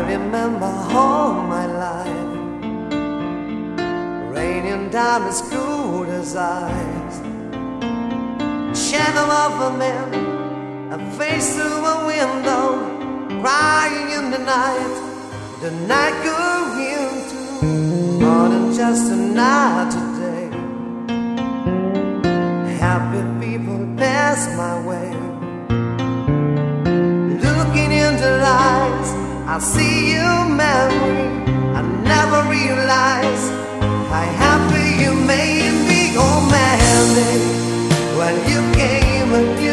remember all my life raining down as cool as ice. Shadow of a man, a face through a window, crying in the night going to more than just another day. Happy people pass my way, looking into the eyes, I see you, memory. I never realized how happy you made me. Oh, Mary, when you came and